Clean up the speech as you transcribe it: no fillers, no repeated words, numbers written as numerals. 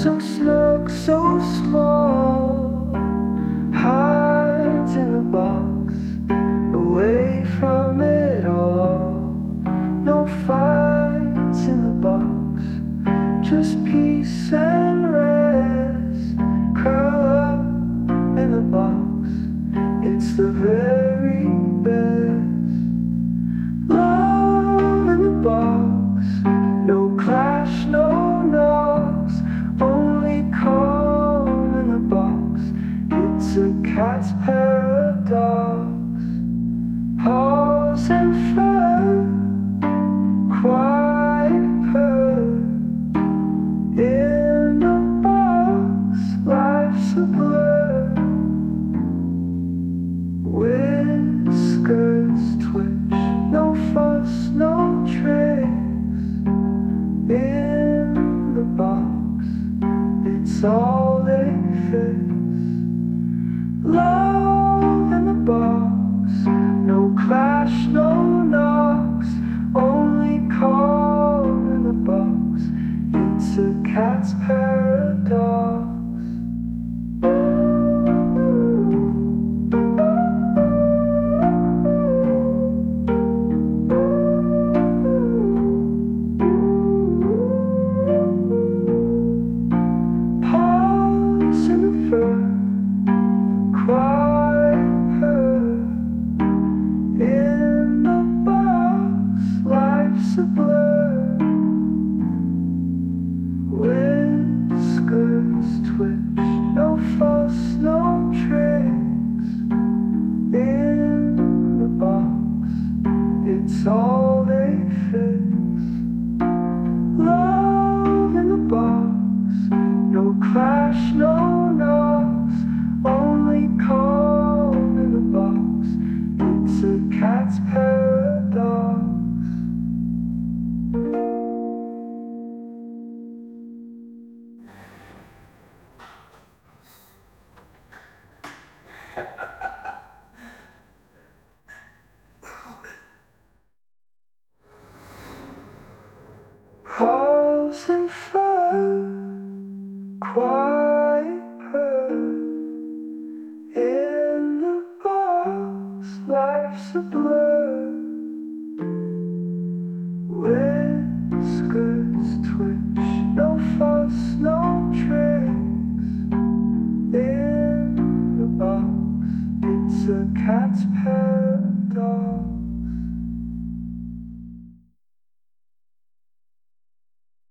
so snug, so small, hides in a box, away from it all. No fights in the box, just peace and rest. Curl up in the box, it's the very best. Love in the box, no clash, no knocks, only calm in the box. It's a cat's paradox. Paws and fur, quiet purr. In the box, life's a blur. Whiskers twitch, no fuss, no tricks. In the box, it's all they fix. Love in the box, no clash, no knocks, only calm in the box. It's a cat's paradox. Paws in the fur, quiet purr. In the box, life's a blur. Whiskers twitch, no fuss, no tricks. In the box, it's all they fix. Love in the box, no clash, no knocks, only calm in the box. It's a cat's paradox. Paws and fur, quiet purr. In the box, life's a blur.